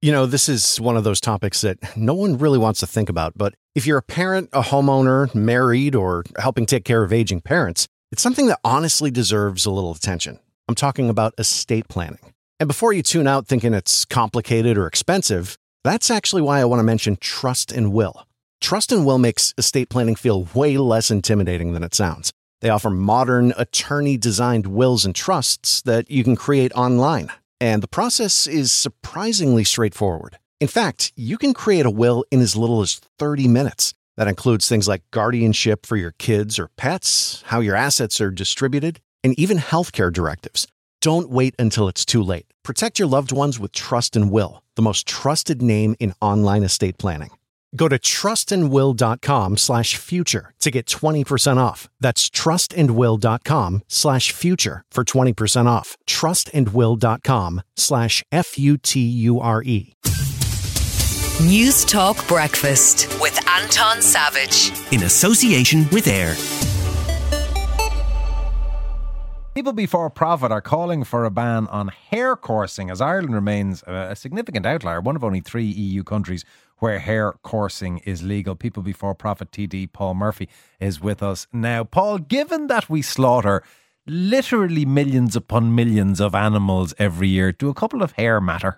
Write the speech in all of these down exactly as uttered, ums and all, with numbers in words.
You know, this is one of those topics that no one really wants to think about, but if you're a parent, a homeowner, married, or helping take care of aging parents, it's something that honestly deserves a little attention. I'm talking about estate planning. And before you tune out thinking it's complicated or expensive, that's actually why I want to mention Trust and Will. Trust and Will makes estate planning feel way less intimidating than it sounds. They offer modern, attorney-designed wills and trusts that you can create online. And the process is surprisingly straightforward. In fact, you can create a will in as little as thirty minutes. That includes things like guardianship for your kids or pets, how your assets are distributed, and even healthcare directives. Don't wait until it's too late. Protect your loved ones with Trust and Will, the most trusted name in online estate planning. Go to trustandwill.com slash future to get twenty percent off. That's trustandwill.com slash future for twenty percent off. Trustandwill.com slash F U T U R E. News Talk Breakfast with Anton Savage. In association with AIR. People before profit are calling for a ban on hair coursing as Ireland remains a significant outlier, one of only three E U countries where hair coursing is legal. People before profit T D Paul Murphy is with us now. Paul, given that we slaughter literally millions upon millions of animals every year, do a couple of hair matter?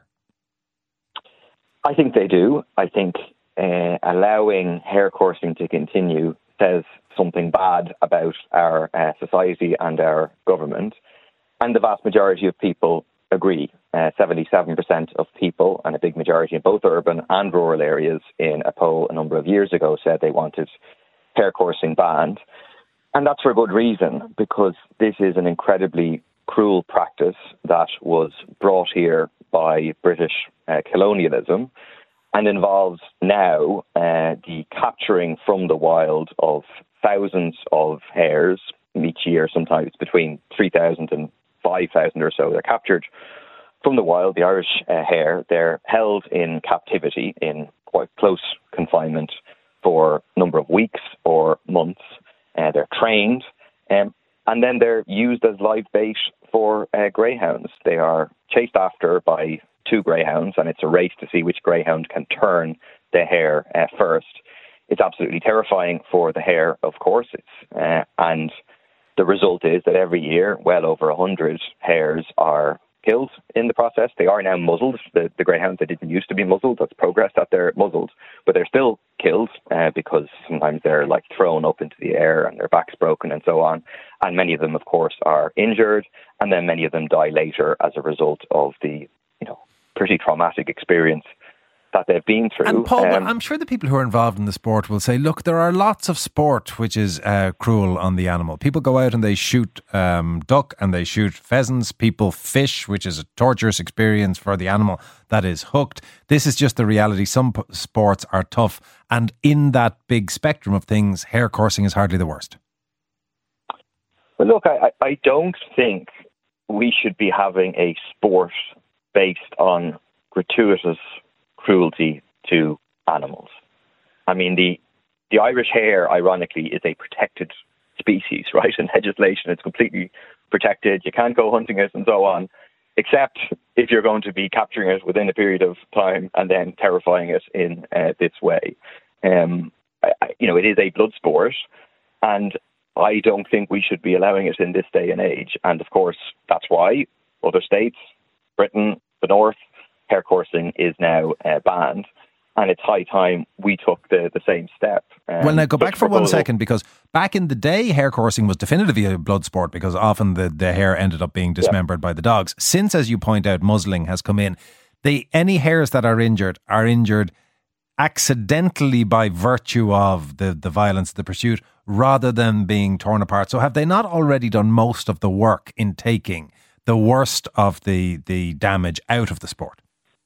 I think they do. I think uh, allowing hair coursing to continue says something bad about our uh, society and our government. And the vast majority of people agree. Uh, seventy-seven percent of people, and a big majority in both urban and rural areas, in a poll a number of years ago said they wanted hair coursing banned. And that's for a good reason, because this is an incredibly cruel practice that was brought here by British uh, colonialism and involves now uh, the capturing from the wild of thousands of hares each year, sometimes between three thousand and five thousand or so. They're captured from the wild, the Irish uh, hare. They're held in captivity in quite close confinement for a number of weeks or months. Uh, they're trained, um, and then they're used as live bait for uh, greyhounds. They are chased after by two greyhounds, and it's a race to see which greyhound can turn the hare uh, first. It's absolutely terrifying for the hare, of course, it's, uh, and the result is that every year, well over one hundred hares are killed in the process. They are now muzzled. The, the greyhounds that didn't used to be muzzled, that's progress that they're muzzled, but they're still killed uh, because sometimes they're like thrown up into the air and their back's broken and so on. And many of them, of course, are injured, and then many of them die later as a result of the, you know, pretty traumatic experience that they've been through. And Paul, um, I'm sure the people who are involved in the sport will say, look, there are lots of sport which is uh, cruel on the animal. People go out and they shoot um, duck and they shoot pheasants. People fish, which is a torturous experience for the animal that is hooked. This is just the reality. Some p- sports are tough. And in that big spectrum of things, hair coursing is hardly the worst. Well, look, I, I don't think we should be having a sport based on gratuitous cruelty to animals. I mean, the the Irish hare, ironically, is a protected species, right? In legislation, it's completely protected. You can't go hunting it and so on, except if you're going to be capturing it within a period of time and then terrifying it in uh, this way. Um, I, I, you know, it is a blood sport, and I don't think we should be allowing it in this day and age. And of course, that's why other states, Britain, the North, hair coursing is now uh, banned, and it's high time we took the, the same step. Um, well, now go back for one second, because back in the day, hair coursing was definitively a blood sport because often the, the hair ended up being dismembered yeah. by the dogs. Since, as you point out, muzzling has come in, the any hares that are injured are injured accidentally by virtue of the, the violence of the pursuit rather than being torn apart. So have they not already done most of the work in taking the worst of the, the damage out of the sport?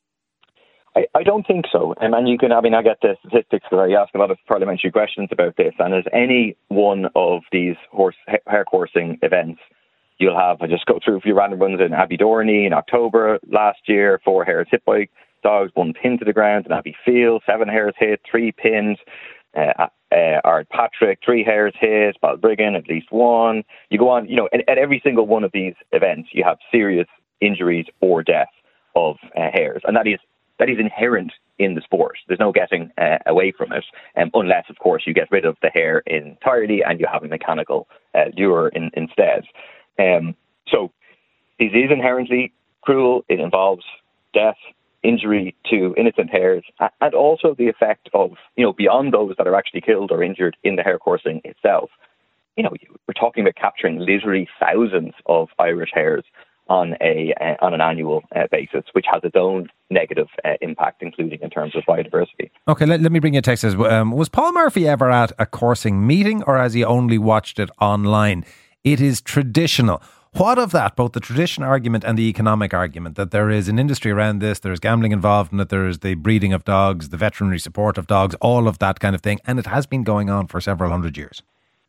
I, I don't think so. Um, and you can, I mean, I get the statistics because I ask a lot of parliamentary questions about this. And as any one of these horse hair coursing events, you'll have, I just go through a few random ones in Abbey in October last year, four hares hit by dogs, one pinned to the ground in Abbey Field, seven hares hit, three pinned. Uh, uh, Ard Patrick, three hares hit, Balbriggan, at least one. You go on, you know, at, at every single one of these events, you have serious injuries or death of uh, hares. And that is that is inherent in the sport. There's no getting uh, away from it, um, unless, of course, you get rid of the hair entirely and you have a mechanical uh, lure in, instead. Um, so this is inherently cruel. It involves death, injury to innocent hares, and also the effect of, you know, beyond those that are actually killed or injured in the hair coursing itself. You know, we're talking about capturing literally thousands of Irish hares on a uh, on an annual uh, basis, which has its own negative uh, impact, including in terms of biodiversity. Okay, let, let me bring you a text. Um, was Paul Murphy ever at a coursing meeting, or has he only watched it online? It is traditional. What of that, both the tradition argument and the economic argument, that there is an industry around this, there's gambling involved in it, there's the breeding of dogs, the veterinary support of dogs, all of that kind of thing, and it has been going on for several hundred years?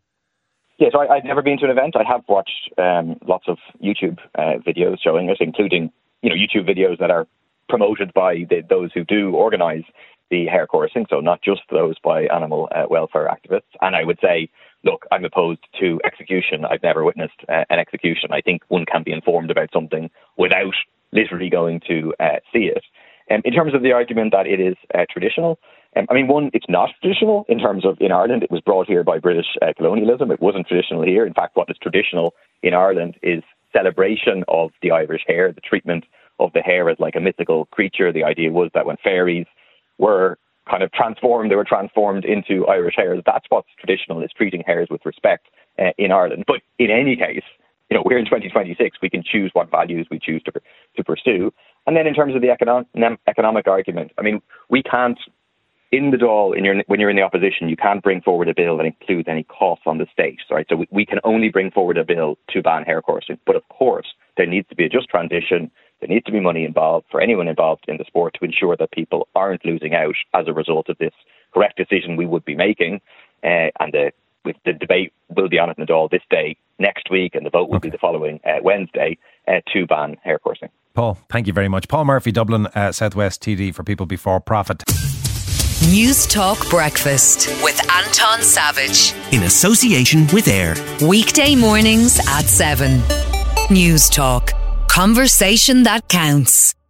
Yeah, so I, I've never been to an event. I have watched um, lots of YouTube uh, videos showing it, including, you know, YouTube videos that are promoted by the, those who do organise the hare coursing, so not just those by animal uh, welfare activists. And I would say, look, I'm opposed to execution. I've never witnessed uh, an execution. I think one can be informed about something without literally going to uh, see it. Um, in terms of the argument that it is uh, traditional, um, I mean, one, it's not traditional in terms of in Ireland. It was brought here by British uh, colonialism. It wasn't traditional here. In fact, what is traditional in Ireland is celebration of the Irish hare, the treatment of the hare as like a mythical creature. The idea was that when fairies were kind of transformed, they were transformed into Irish hares. That's what's traditional, is treating hares with respect uh, in Ireland. But in any case, you know, we're in twenty twenty-six. We can choose what values we choose to to pursue. And then in terms of the economic economic argument, I mean, we can't, in the Dáil, in your, when you're in the opposition, you can't bring forward a bill that includes any costs on the state, right? So we, we can only bring forward a bill to ban hare coursing. But of course, there needs to be a just transition. There needs to be money involved for anyone involved in the sport to ensure that people aren't losing out as a result of this correct decision we would be making. Uh, and the, with the debate will be on it in the Dáil this day, next week, and the vote will okay. be the following uh, Wednesday uh, to ban hare coursing. Paul, thank you very much. Paul Murphy, Dublin uh, Southwest T D for People Before Profit. News Talk Breakfast with Anton Savage. In association with AIR. Weekday mornings at seven. News Talk. Conversation that counts.